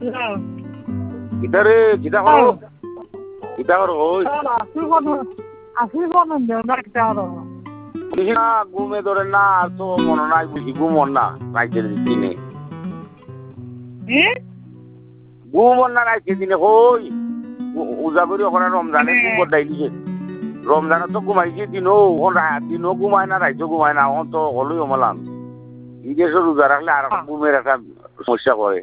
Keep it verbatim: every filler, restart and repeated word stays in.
কিতারে কিতা করো কিতা করো ওই বুঝি না ঘুমে ধরে না আর তো মনে নাই বুঝি ঘুমন না রাইতে দিনে ঘুমন না রাইতে দিনে হই উজা করি ওখানে রমজানে ঘুম বদাই দিছে রমজানে তো ঘুমাইছে দিনও দিনও ঘুমায় না রাইতেও ঘুমায় না এখন তো হলোই অমলাম ঈদের রোজা রাখলে আর ঘুমের একটা সমস্যা করে